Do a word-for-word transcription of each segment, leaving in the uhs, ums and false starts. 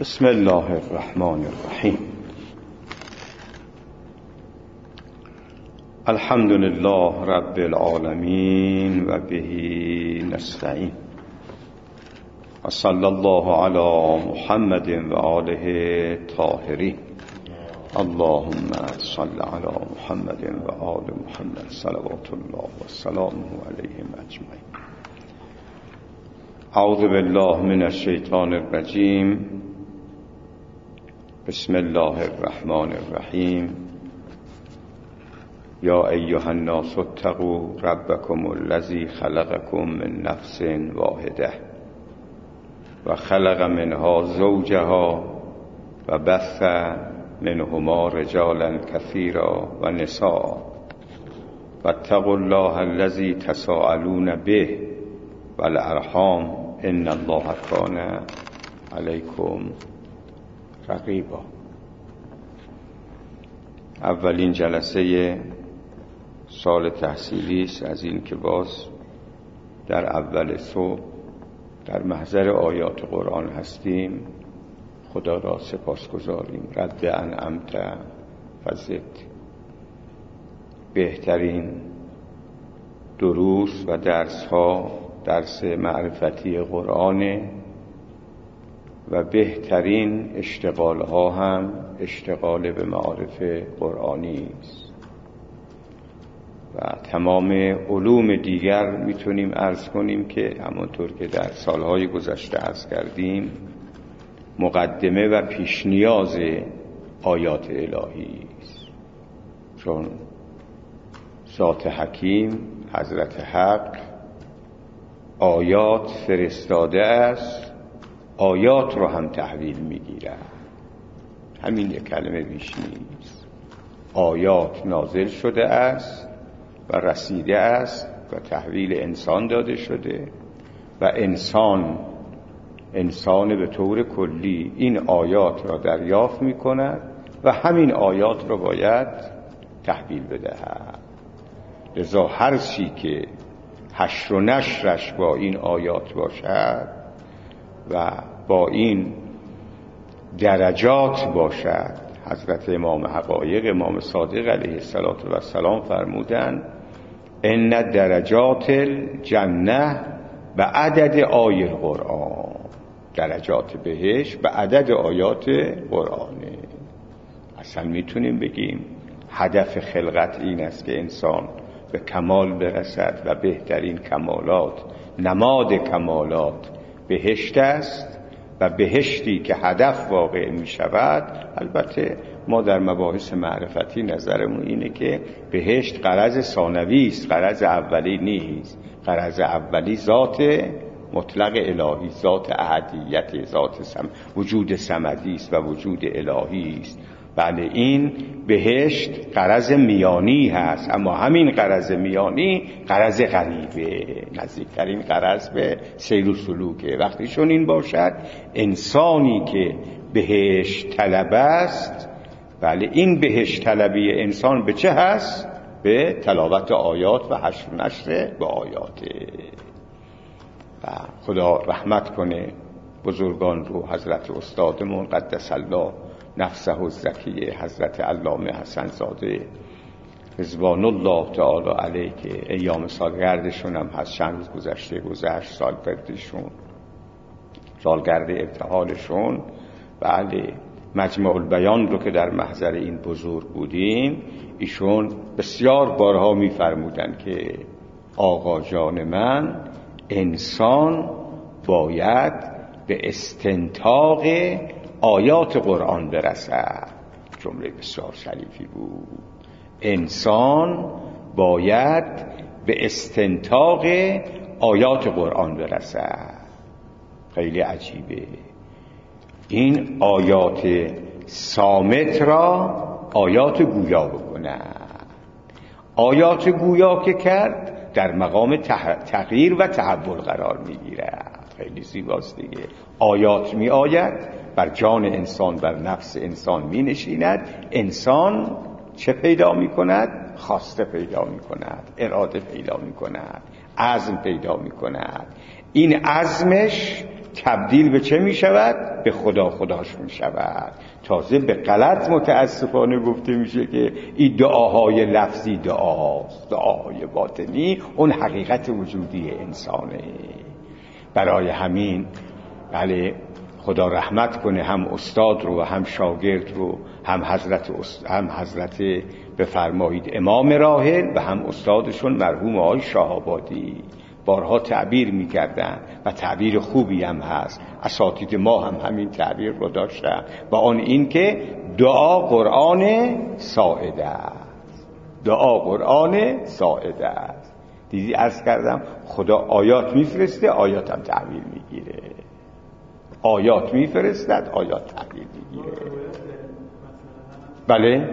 بسم الله الرحمن الرحیم. الحمد لله رب العالمین و به نستعین و صلی الله علی محمد و آله طاهرین. اللهم صل علی محمد و آل محمد صلوات الله و سلامه علیهم اجمعین. اعوذ بالله من الشیطان الرجیم. بسم الله الرحمن الرحیم. یا ایها الناس اتقوا ربکم الذی خلقکم من نفس واحده و خلق منها زوجها و بث منهما رجالا كثيرا و نساء و اتقوا الله الذی تساءلون به والارحام ان الله کان علیکم رقیبا. اولین جلسه سال تحصیلی است از این که باز در اول صبح در محضر آیات قرآن هستیم. خدا را سپاس گذاریم. رد انعمت فزد. بهترین دروس و درس ها درس معرفتی قرآن و بهترین اشتغال ها هم اشتغال به معارف قرآنی است و تمام علوم دیگر میتونیم عرض کنیم که همونطور که در سالهای گذشته عرض کردیم مقدمه و پیش نیاز آیات الهی است، چون ذات حکیم حضرت حق آیات فرستاده است، آیات رو هم تحویل میگیره. همین یک کلمه بیش نیست. آیات نازل شده است و رسیده است و تحویل انسان داده شده و انسان انسان به طور کلی این آیات را دریافت می کند و همین آیات را باید تحویل بدهد. لذا هر چی که حشر و نشرش با این آیات باشد و با این درجات باشد، حضرت امام حقایق امام صادق علیه السلام فرمودند ان درجات الجنه به عدد آیه القرآن. درجات بهش به عدد آیات قرآنه. اصلا میتونیم بگیم هدف خلقت این است که انسان به کمال برسد و بهترین کمالات، نماد کمالات بهشت است و بهشتی که هدف واقع می شود. البته ما در مباحث معرفتی نظرمون اینه که بهشت غرض ثانوی است، غرض اولی نیست. غرض اولی ذات مطلق الهی، ذات احدیت، ذات سم... وجود صمدی است و وجود الهی است. بله، این بهشت غرض میانی هست، اما همین غرض میانی غرض غریبه، نزدیکترین غرض به سیر و سلوکه. وقتی چون این باشد انسانی که بهشت طلب است، بله این بهشت طلبی انسان به چه هست؟ به تلاوت آیات و حشر و نشر به آیاته. و خدا رحمت کنه بزرگان رو، حضرت استادمون قدس الله نفسه الزکیه حضرت علامه حسن زاده رضوان الله تعالی علیه که ایام سالگردشون هم هست. چند روز گذشته گذشت سالگردشون، سالگرد ابتهالشون. بله، مجمع البیان رو که در محضر این بزرگ بودیم، ایشون بسیار بارها میفرمودن که آقا جان من، انسان باید به استنتاق آیات قرآن برسد. جمله بسیار شریفی بود. انسان باید به استنتاق آیات قرآن برسد. خیلی عجیبه. این آیات صامت را آیات گویا بکند. آیات گویا که کرد در مقام تغییر و تحول قرار میگیرد. خیلی زیباست دیگه. آیات می آید، بر جان انسان، بر نفس انسان می نشیند. انسان چه پیدا می کند؟ خواسته پیدا می کند، اراده پیدا می کند، عزم پیدا می کند. این عزمش تبدیل به چه می شود؟ به خدا خداش می شود. تازه به غلط متاسفانه گفته میشه که این دعاهای لفظی دعاست، دعاهای باطنی اون حقیقت وجودی انسانه. برای همین بله خدا رحمت کنه هم استاد رو و هم شاگرد رو، هم حضرت است... هم حضرت بفرمایید امام راحل و هم استادشون مرحوم آقای شاه‌آبادی بارها تعبیر می‌کردن و تعبیر خوبی هم هست. اساتید ما هم همین تعبیر رو داشتن و آن این که دعا قرآن ساعده است. دعا قرآن ساعده است. دیدی عرض کردم خدا آیات میفرسته، آیات هم تعبیر میگیره. آیات میفرستد، آیات تعبیر میگیره. بله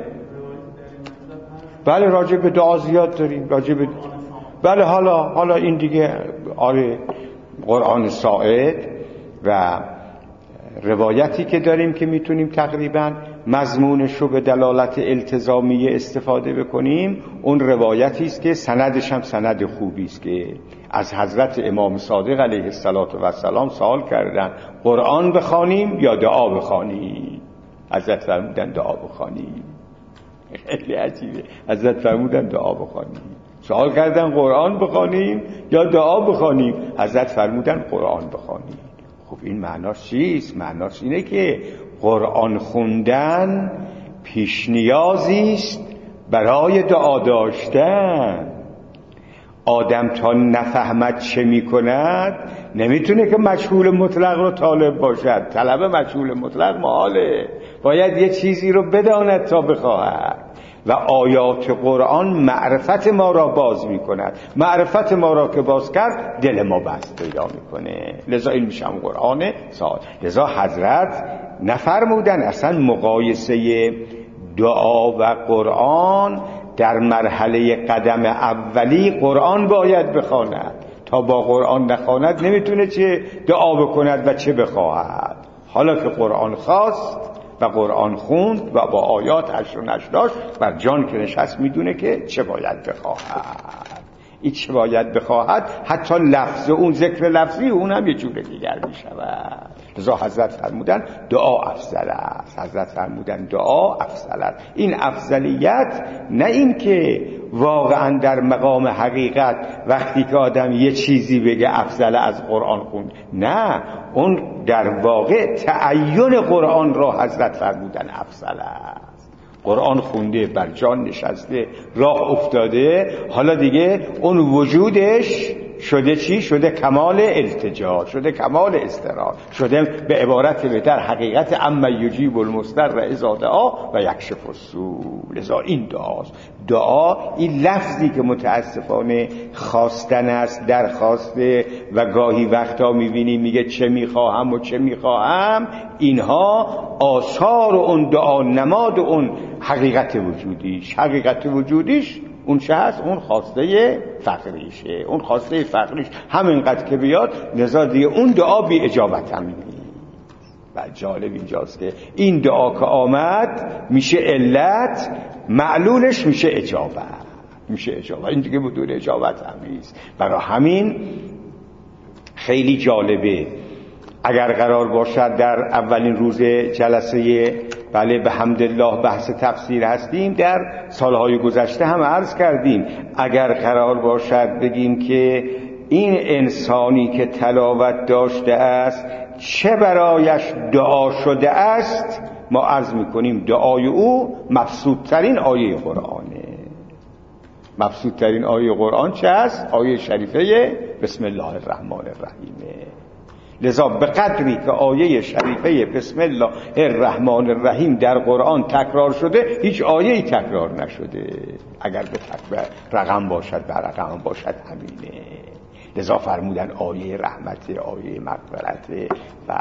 بله راجع به دعا زیاد داریم، راجع به بله حالا حالا این دیگه آره قرآن ساعد و روایتی که داریم که میتونیم تقریبا مضمونش رو به دلالت التزامی استفاده بکنیم، اون روایتی است که سندش هم سند خوبی است که از حضرت امام صادق علیه السلام سوال کردن قرآن بخوانیم یا دعا بخوانیم؟ حضرت فرمودن دعا بخوانیم. خیلی عجیبه. حضرت فرمودن دعا بخوانیم. سوال کردن قرآن بخوانیم یا دعا بخوانیم؟ حضرت فرمودن قرآن بخوانیم. خب این معناش چیست؟ معناش اینه که قرآن خوندن پیش نیازی است برای دعا داشتن. آدم تا نفهمد چه میکند نمیتونه که مجهول مطلق رو طالب باشد. طلب مجهول مطلق محاله. باید یه چیزی رو بداند تا بخواهد و آیات قرآن معرفت ما را باز میکند. معرفت ما را که باز کرد دل ما بست پیدا میکنه. لذا این میشم قرآن ساعد. لذا حضرت نفرمودن اصلا مقایسه دعا و قرآن در مرحله قدم اولی قرآن باید بخواند. تا با قرآن نخواند نمیتونه چه دعا بکند و چه بخواهد. حالا که قرآن خواست و قرآن خوند و با آیات هشت و نشت داشت بر جان که نشست میدونه که چه باید بخواهد. این چه باید بخواهد حتی لفظ اون ذکر لفظی اون هم یه جور دیگر میشود. لذا حضرت فرمودن دعا افضل است. حضرت فرمودن دعا افضل است. این افضلیت نه این که واقعا در مقام حقیقت وقتی که آدم یه چیزی بگه افضل از قرآن خوند، نه، اون در واقع تعین قرآن را حضرت فرمودن افضل است. قرآن خونده بر جان نشسته راه افتاده، حالا دیگه اون وجودش شده چی؟ شده کمال التجا، شده کمال استراحت، شده به عبارت بهتر حقیقت اما یجیب المضطر اذا دعا و یکشف السوء. لذا این دعاست. دعا این لفظی که متاسفانه خواستن است، درخواسته و گاهی وقتا میبینی میگه چه میخواهم و چه میخواهم، اینها آثار اون دعا، نماد اون حقیقت وجودیش. حقیقت وجودیش اون چه هست؟ اون خواسته فقریشه. اون خواسته فقریش همینقدر که بیاد، لذا دیگه اون دعا بی اجابت هم نیست. و جالب اینجاست که این دعا که آمد میشه علت، معلولش میشه اجابت، میشه اجابت. این دیگه بدون اجابت هم نیست. برای همین خیلی جالبه اگر قرار باشد در اولین روز جلسه بله به حمدالله بحث تفسیر هستیم، در سالهای گذشته هم عرض کردیم، اگر قرار باشد بگیم که این انسانی که تلاوت داشته است چه برایش دعا شده است، ما عرض میکنیم دعای او مبسوطترین آیه قرآنه. مبسوطترین آیه قرآن چه است؟ آیه شریفه بسم الله الرحمن الرحیمه. لذا به قدری که آیه شریفه بسم الله الرحمن الرحیم در قرآن تکرار شده، هیچ آیه‌ای تکرار نشده. اگر به تکرار رقم باشد به رقم باشد همینه. لذا فرمودن آیه رحمت، آیه مغفرت. و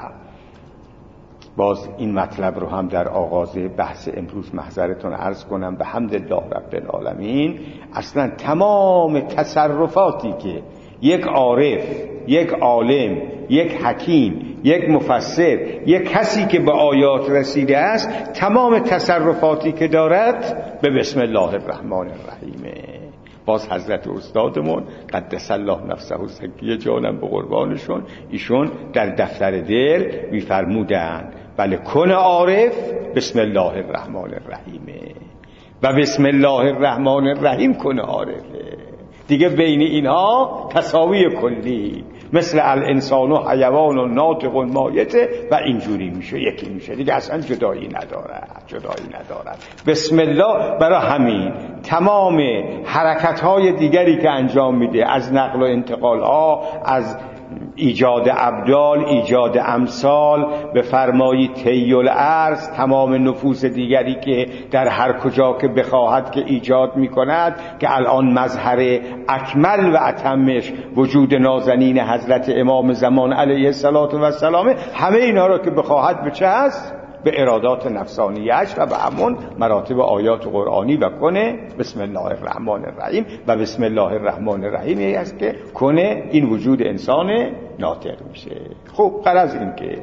باز این مطلب رو هم در آغاز بحث امروز محضرتون عرض کنم. به حمدالله رب العالمین اصلا تمام تصرفاتی که یک عارف، یک عالم، یک حکیم، یک مفسر، یک کسی که به آیات رسیده است، تمام تصرفاتی که دارد به بسم الله الرحمن الرحیمه. باز حضرت استادمون قدس الله نفسه زکیه جانم به قربانشون، ایشون در دفتر دل میفرمودن بله کن عارف بسم الله الرحمن الرحیمه و بسم الله الرحمن الرحیم کن عارفه. دیگه بین اینها تساوی کلی مثل الانسان و حیوان و ناطق و مایته و اینجوری میشه، یکی میشه دیگه، اصلا جدایی ندارد جدایی ندارد بسم الله. برای همین تمام حرکت های دیگری که انجام میده، از نقل و انتقال ها، از ایجاد ابدال، ایجاد امثال، به فرمایی طی الارض، تمام نفوس دیگری که در هر کجا که بخواهد که ایجاد میکند، که الان مظهر اکمل و اتمش وجود نازنین حضرت امام زمان علیه السلام، همه اینا را که بخواهد به چه هست؟ به ارادات نفسانیش و به همون مراتب آیات قرآنی و کنه بسم الله الرحمن الرحیم و بسم الله الرحمن الرحیم این است که کنه این وجود انسان ناطق میشه. خب غرض این که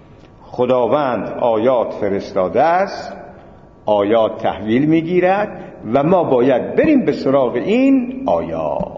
خداوند آیات فرستاده است، آیات تحویل میگیرد و ما باید بریم به سراغ این آیات.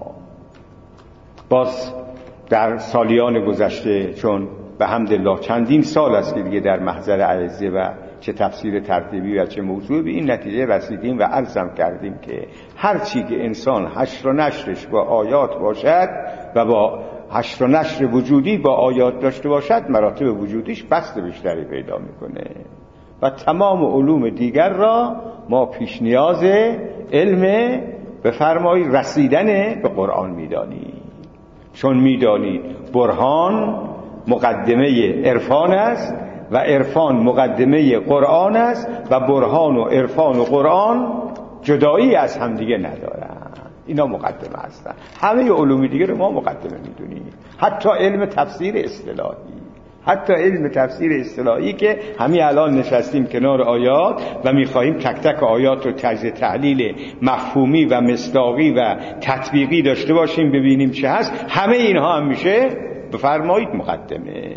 باز در سالیان گذشته، چون به حمدالله چندین سال است که دیگه در محضر اعزه و چه تفسیر ترتیبی و چه موضوع، به این نتیجه رسیدیم و عرضم کردیم که هر چی که انسان حشر و نشرش با آیات باشد و با حشر و نشر وجودی با آیات داشته باشد، مراتب وجودیش بسط بیشتری پیدا میکنه و تمام علوم دیگر را ما پیش نیاز علم بفرمایی رسیدن به قرآن میدانیم. چون میدانید برهان مقدمه عرفان است و عرفان مقدمه قرآن است و برهان و عرفان و قرآن جدایی از همدیگه ندارن، اینا مقدمه هستن. همه علوم دیگه رو ما مقدمه میدونیم، حتی علم تفسیر اصطلاحی، حتی علم تفسیر اصطلاحی که همین الان نشستیم کنار آیات و میخواهیم تک تک آیات رو تجزیه تحلیل مفهومی و مصداقی و تطبیقی داشته باشیم ببینیم چه هست، همه اینها هم میشه بفرمایید مقدمه.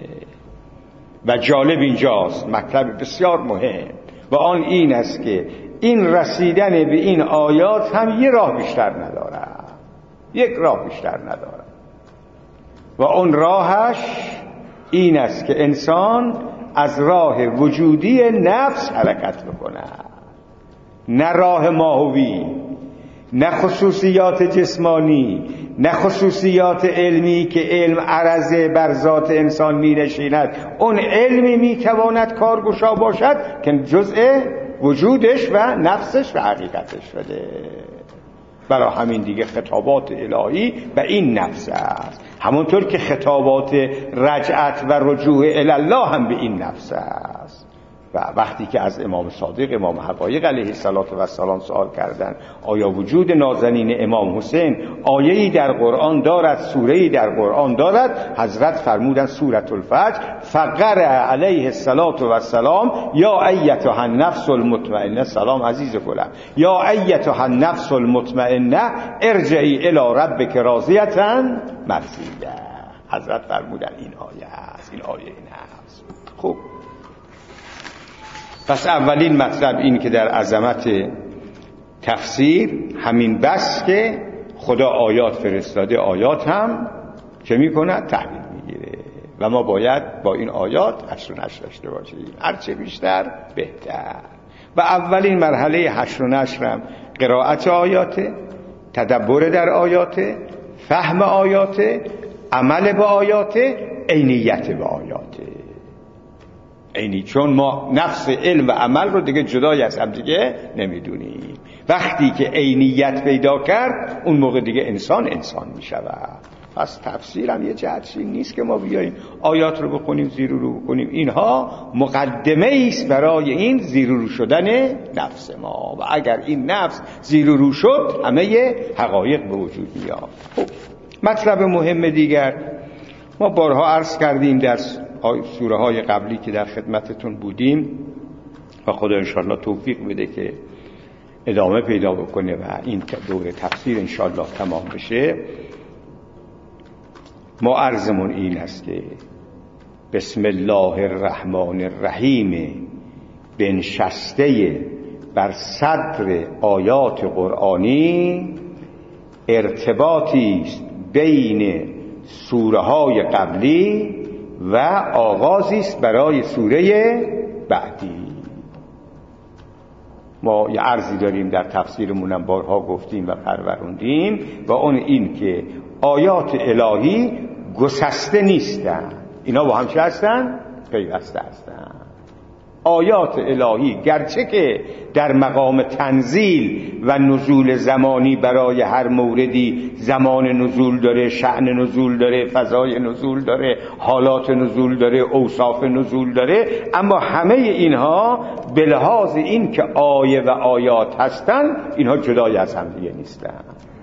و جالب اینجاست، مطلب بسیار مهم و آن این است که این رسیدن به این آیات هم یه راه بیشتر نداره، یک راه بیشتر نداره و اون راهش این است که انسان از راه وجودی نفس حرکت بکنه، نه راه ماهوی، نه خصوصیات جسمانی، نه خصوصیات علمی که علم عرضه بر ذات انسان می نشیند. اون علمی می تواند کارگشا باشد که جزء وجودش و نفسش و حقیقتش بده. برای همین دیگه خطابات الهی و این نفس است، همونطور که خطابات رجعت و رجوع الله هم به این نفس است. و وقتی که از امام صادق امام حقایق علیه السلام سوال کردند آیا وجود نازنین امام حسین آیه‌ای در قرآن دارد، سوره‌ای در قرآن دارد، حضرت فرمودند سورة الفجر، فقرأ علیه السلام یا ایتها النفس المطمئنه، سلام عزیز گلم، یا ایتها النفس المطمئنه ارجعی الی ربک راضیة مرضیه. حضرت فرمودند این آیه است، این آیه نفس. خوب، پس اولین مطلب این که در عظمت تفسیر همین بس که خدا آیات فرستاده، آیات هم چه میکنه؟ تحویل میگیره و ما باید با این آیات حشر و نشر داشته باشیم، هرچه بیشتر بهتر. و اولین مرحله حشر و نشر هم قرائت آیات، تدبر در آیات، فهم آیات، عمل به آیات، عینیت به آیات. اینی چون ما نفس علم و عمل رو دیگه جدای از هم دیگه نمیدونیم. وقتی که عینیت پیدا کرد اون موقع دیگه انسان انسان میشود. پس تفسیر هم یه جهتی نیست که ما بیاییم آیات رو بخونیم زیر و رو بکنیم، اینها مقدمه است برای این زیر و رو شدن نفس ما و اگر این نفس زیر و رو شد همه حقایق به وجود میاد. خب مطلب مهم دیگر ما بارها عرض کردیم در سوره های قبلی که در خدمتتون بودیم و خدا انشاءالله توفیق بده که ادامه پیدا بکنه و این دوره تفسیر انشاءالله تمام بشه. ما عرضمون این است که بسم الله الرحمن الرحیم بنشسته بر صدر آیات قرآنی ارتباطی است بین سوره های قبلی و آغازی است برای سوره بعدی. ما یه عرضی داریم در تفسیرمونم بارها گفتیم و پروروندیم و اون این که آیات الهی گسسته نیستن، اینا با هم چه هستن؟ پیوسته هستن. آیات الهی گرچه که در مقام تنزیل و نزول زمانی برای هر موردی زمان نزول داره، شأن نزول داره، فضای نزول داره، حالات نزول داره، اوصاف نزول داره، اما همه اینها به لحاظ این که آیه و آیات هستن اینها جدای از هم دیگه نیستن.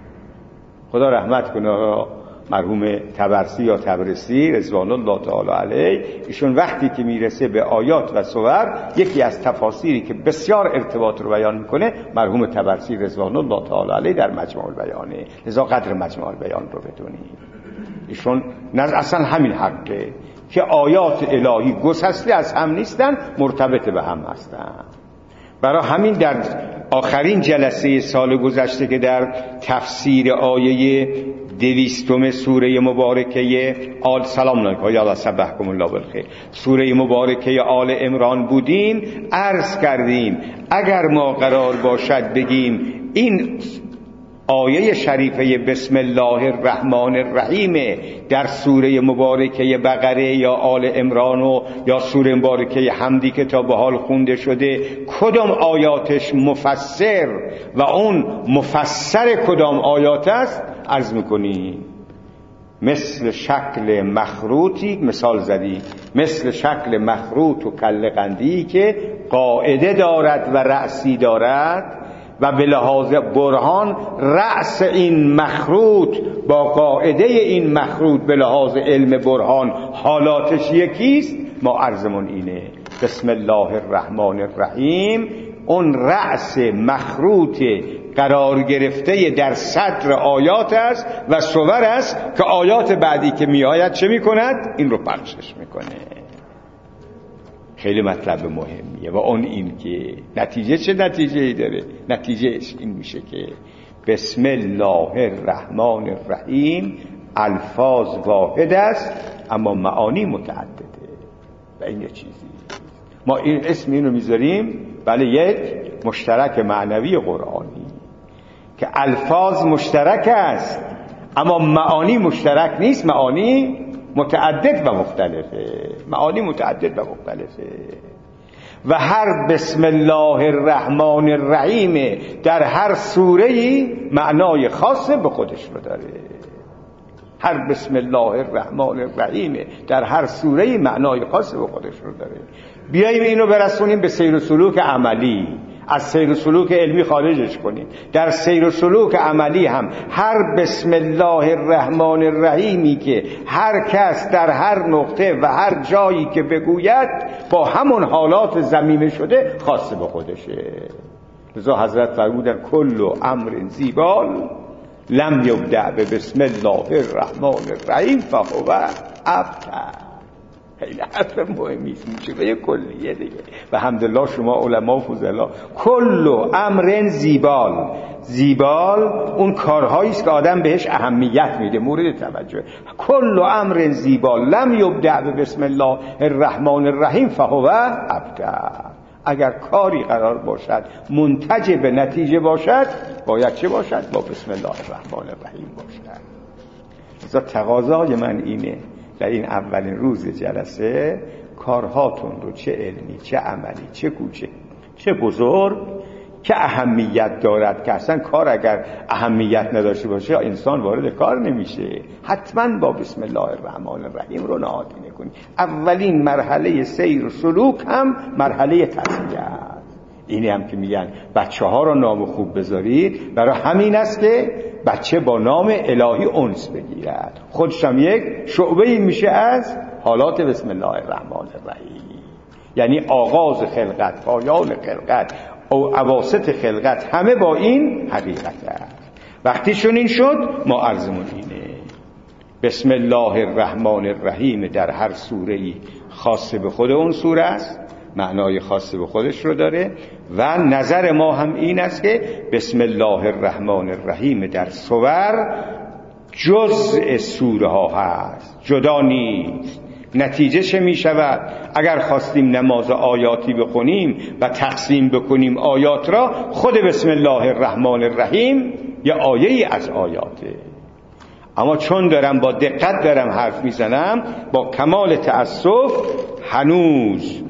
خدا رحمت کنه مرحوم طبرسی یا طبرسی رضوان الله تعالی علیه، ایشون وقتی که میرسه به آیات و سور، یکی از تفاسیری که بسیار ارتباط رو بیان میکنه مرحوم طبرسی رضوان الله تعالی علیه در مجموع البیانه. لذا قدر مجموع البیان رو بدونید. ایشون نظر اصلا همین حقه که آیات الهی گسسته از هم نیستن، مرتبط به هم هستن. برای همین در آخرین جلسه سال گذشته که در تفسیر آیه دویستم سوره مبارکه آل سلام علیکم یا الله سبحکم الله بالخیر سوره مبارکه آل عمران بودیم، عرض کردیم اگر ما قرار باشد بگیم این آیه شریفه بسم الله الرحمن الرحیم در سوره مبارکه بقره یا آل عمران و یا سوره مبارکه حمدی که تا به حال خونده شده، کدام آیاتش مفسر و اون مفسر کدام آیات است عرض میکنیم. مثل شکل مخروطی مثال زدی، مثل شکل مخروط و کله قندی که قاعده دارد و رأسی دارد و به لحاظ برهان رأس این مخروط با قاعده این مخروط به لحاظ علم برهان حالاتش یکیست. ما عرضمون اینه بسم الله الرحمن الرحیم اون رأس مخروط قرار گرفته در صدر آیات است و سور است که آیات بعدی که می آید چه می کند؟ این رو پخشش می کنه. خیلی مطلب مهمیه و اون این که نتیجه چه نتیجه ای داره؟ نتیجهش این میشه که بسم الله الرحمن الرحیم الفاظ واحد است اما معانی متعدده و این یه چیزی ما این اسم اینو میذاریم بله یک مشترک معنوی قرآنی که الفاظ مشترک است اما معانی مشترک نیست، معانی متعدد و مختلفه، معانی متعدد و مختلفه و هر بسم الله الرحمن الرحیم در هر سوره‌ای معنای خاص به خودش رو داره. هر بسم الله الرحمن الرحیم در هر سوره‌ای معنای خاص به خودش رو داره. بیاییم اینو برسونیم به سیر و سلوک عملی، از سیر و سلوک علمی خارجش کنیم. در سیر و سلوک عملی هم هر بسم الله الرحمن الرحیمی که هر کس در هر نقطه و هر جایی که بگوید با همون حالات ضمیمه شده خاص به خودشه. لذا حضرت فرمودن کل امر زیبال لم یبدأ به بسم الله الرحمن الرحیم فهو ابتر. خیلی حرف مهمی است، میشه به یک کلیه دیگه. و الحمدلله شما علما و فضلا کل امر زیبال، زیبال اون کارهایی است که آدم بهش اهمیت میده، مورد توجه. کل امر زیبال لم یبدأ به بسم الله الرحمن الرحیم فهو ابتر. اگر کاری قرار باشد منتج به نتیجه باشد باید چه باشد؟ با بسم الله الرحمن الرحیم باشد. لذا تقاضای من اینه در این اولین روز جلسه کارهاتون رو چه علمی چه عملی چه کوچک چه بزرگ که اهمیت دارد که اصلا کار اگر اهمیت نداشته باشه انسان وارد کار نمیشه، حتما با بسم الله الرحمن الرحیم رو نهادینه کنید. اولین مرحله سیر و سلوک هم مرحله تزکیه است. اینی هم که میگن بچه ها رو نام خوب بذارید، برای همین است که بچه با نام الهی انس بگیرد. خودش هم یک شعبه میشه از حالات بسم الله الرحمن الرحیم، یعنی آغاز خلقت، پایان خلقت او اواسط خلقت همه با این حقیقت است. وقتی شون این شد ما عرضمون اینه بسم الله الرحمن الرحیم در هر سوره‌ای خاص به خود اون سوره است معنای خاصی به خودش رو داره و نظر ما هم این است که بسم الله الرحمن الرحیم در سور جزء سوره ها هست، جدا نیست. نتیجه چه می شود؟ اگر خواستیم نماز آیاتی بخونیم و تقسیم بکنیم آیات را، خود بسم الله الرحمن الرحیم یه آیه از آیاته. اما چون دارم با دقت دارم حرف میزنم، با کمال تأسف هنوز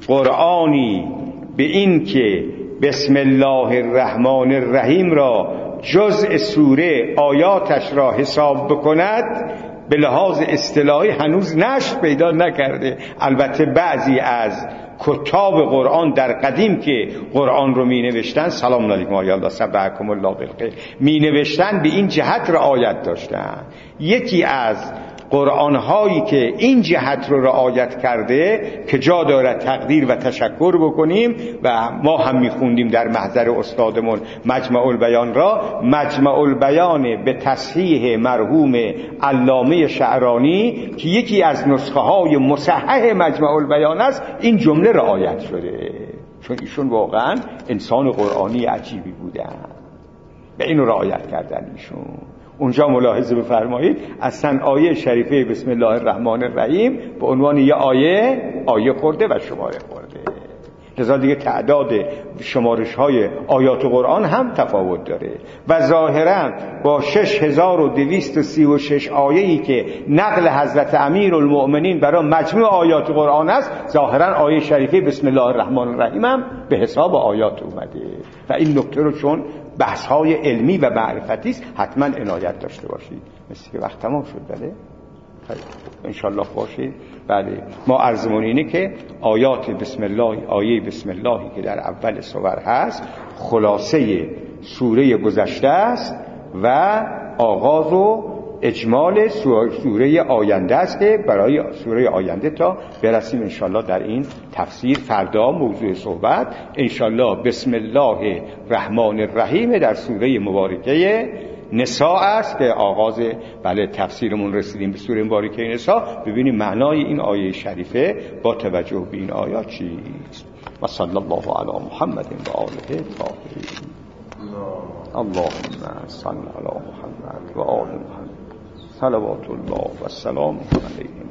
قرآنی به این که بسم الله الرحمن الرحیم را جزء سوره آیاتش را حساب بکند به لحاظ اصطلاحی هنوز نشر پیدا نکرده. البته بعضی از کتاب قرآن در قدیم که قرآن رو می نوشتن، سلام علیکم آیا الله سبحکم الله بالخیر، می نوشتن به این جهت رعایت داشتن. یکی از قرآن هایی که این جهت رو رعایت کرده که جا دارد تقدیر و تشکر بکنیم و ما هم میخوندیم در محضر استادمون مجمع البیان را، مجمع البیان به تصحیح مرحوم علامه شعرانی که یکی از نسخه های مصحح مجمع البیان است، این جمله رعایت شده، چون ایشون واقعا انسان قرآنی عجیبی بودن و اینو رعایت کردن ایشون. اونجا ملاحظه بفرمایید اصلا آیه شریفه بسم الله الرحمن الرحیم به عنوان یه آیه آیه خورده و شماره خورده، لذا دیگه تعداد شمارش های آیات قرآن هم تفاوت داره و ظاهرا با شش هزار و دویست و سی و شش آیه‌ای که نقل حضرت امیرالمؤمنین برای مجموع آیات قرآن است، ظاهرا آیه شریفه بسم الله الرحمن الرحیم هم به حساب آیات اومده و این نکته رو چون بحث های علمی و معرفتی است حتما عنایت داشته باشید. مثل که وقت تمام شد. بله انشالله باشید. بله ما عرضمون اینه که آیات بسم الله، آیه بسم اللهی که در اول سور هست خلاصه سوره گذشته است و آغاز و اجمال سوره آینده است که برای سوره آینده تا برسیم انشالله در این تفسیر فردا موضوع صحبت انشالله بسم الله الرحمن الرحیم در سوره مبارکه نساء است که آغاز بله تفسیرمون رسیدیم به سوره مبارکه نساء. ببینیم معنای این آیه شریفه با توجه به این آیات چیست. و صلی الله علی محمد و آله الطاهرین. اللهم صل علی محمد و آل محمد صلوات الله و السلام علیه.